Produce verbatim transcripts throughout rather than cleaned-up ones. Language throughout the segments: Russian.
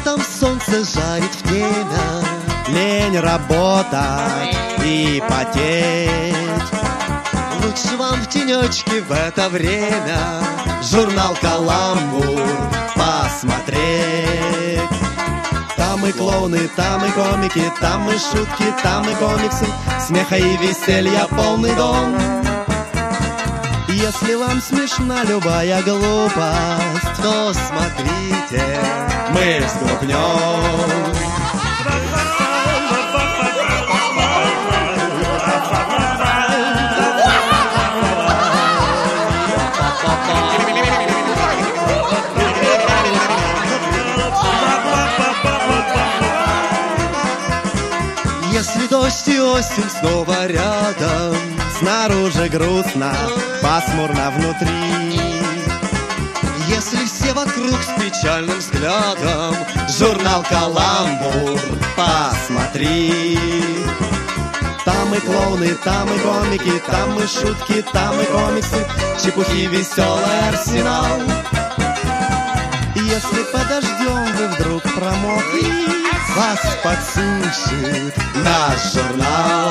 Летом солнце жарит в темя, лень работать и потеть. Лучше вам в тенечке в это время журнал «Каламбур» посмотреть. Там и клоуны, там и комики, там и шутки, там и комиксы, смеха и веселья полный дом. Если вам смешна любая глупость, то смотрите, мы сглупнем. Если дождь и осень снова рядом, снаружи грустно, пасмурно внутри. Если все вокруг с печальным взглядом, журнал «Каламбур» посмотри. Там и клоуны, там и комики, там и шутки, там и комиксы, чепухи, веселый арсенал. Если подождем вы вдруг промокли, вас подсушит наш журнал.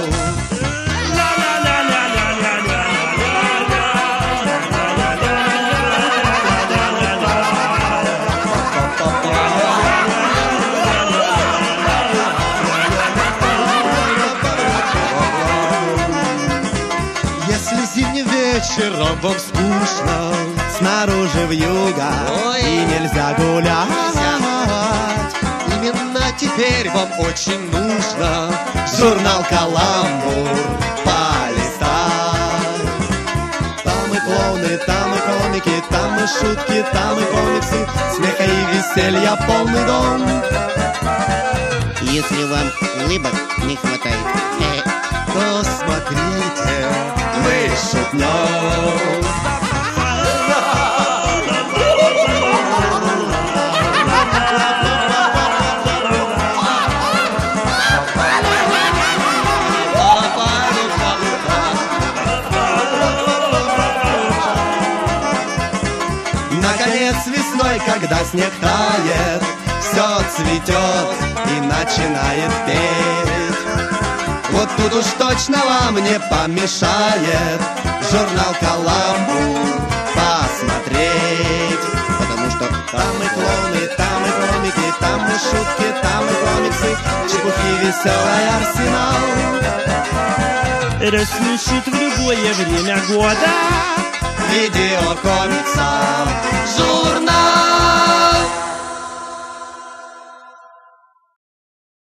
Если зимним вечером вам скучно, снаружи вьюга и нельзя гулять, именно теперь вам очень нужно журнал «Каламбур» полистать. Там и клоуны, там и комики, там и шутки, там и комиксы, смеха и веселья полный дом. Если вам улыбок не хватает, то смотрите, мы шутнем. Наконец весной, когда снег тает, все цветет и начинает петь. Вот тут уж точно вам не помешает журнал «Каламбур» посмотреть. Потому что там и клоуны, там и комики, там и шутки, там и комиксы, чепухи, веселый арсенал. Рассмешит в любое время года видеокомикса.